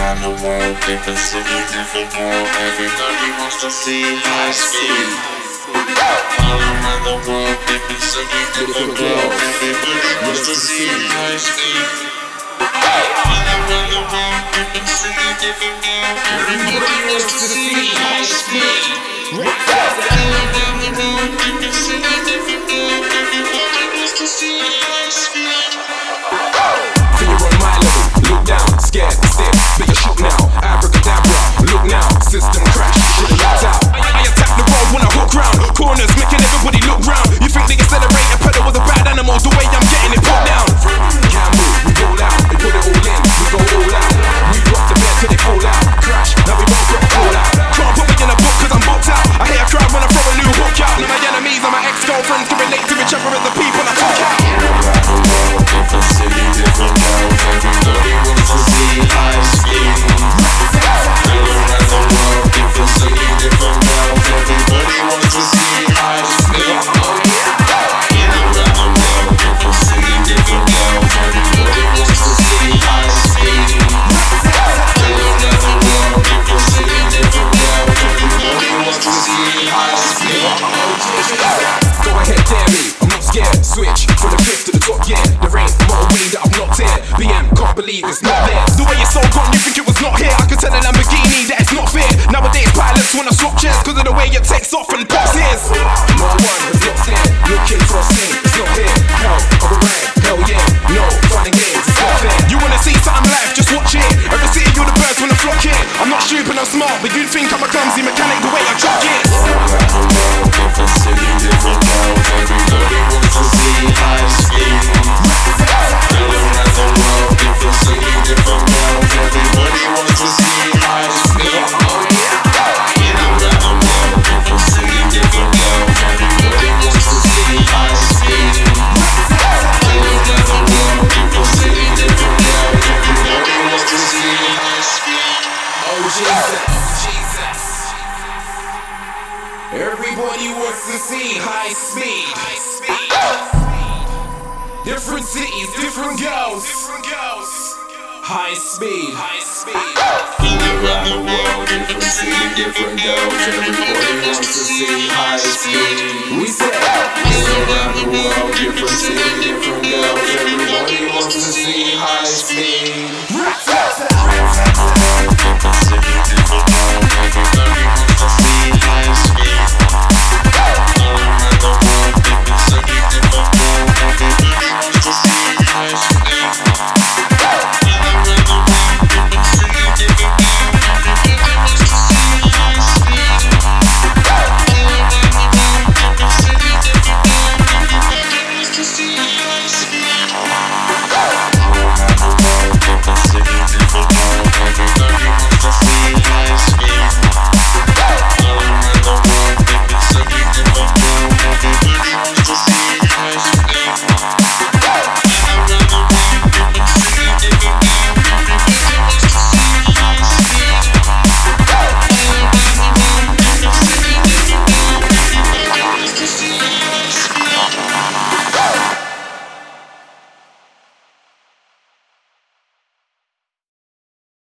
around the world, different city, different world. Everybody wants to see high speed. All around the world, different city, different world. Everybody wants to see high speed. All around the world, different city, different world. Everybody wants to see high speed. All around the world, different city, different world. Everybody wants to see high speed. Feel you're on my level, look down, scared, stiff, but you're shook now. Abracadabra, look now, system crash, should have locked out. I attack the road when I hook round, corners making everybody look round. You think they accelerate a pedal was a bad animal, the way I'm getting it put down. Can't move, we roll out, we put it all in, we go all out. We rock the bed till they fall out, crash, now we both got fall out. Can't put me in a book cause I'm booked out. I hear a crowd when I throw a new hook out. Now my enemies and my ex-girlfriends can relate to each other as the people I took out. Different city, different world. Everybody wants to see high speed. All around the world, different city, different world. Everybody wants to see high speed. All around the world, different city, different world. Everybody wants to see high speed. All around the world, different city, different world. Everybody wants to see high speed. Go ahead, dare me, I'm not scared. Switch from the fifth to the top, yeah. There ain't more way that I've not here. BM, can't believe it's not there. The way it's so gone, you think it was not here. I could tell a Lamborghini that it's not fair. Nowadays pilots wanna swap chairs cause of the way it takes off and pops ears. No one has not scared, looking for a scene, it's not here. Hell, of a rag, hell yeah. No, finding games, it's not fair. You wanna see something live, just watch it. Every city you're the birds when I flock here. I'm not stupid, I'm smart, but you'd think I'm a clumsy mechanic the way I drop gears. Different city, different world. Everybody wants to see high speed. All around the world, different city, different world. Everybody wants to see high speed. All around the world, different city, different world. Everybody wants to see high speed. All around the world, different city, different world. Everybody wants to see high speed. Oh Jesus. Everybody wants to see high speed. Different cities, different girls. High speed. All around the world, different city, different girls. Everybody wants to see high speed. We said All around the world, different city, different girls. Everybody wants to see high speed.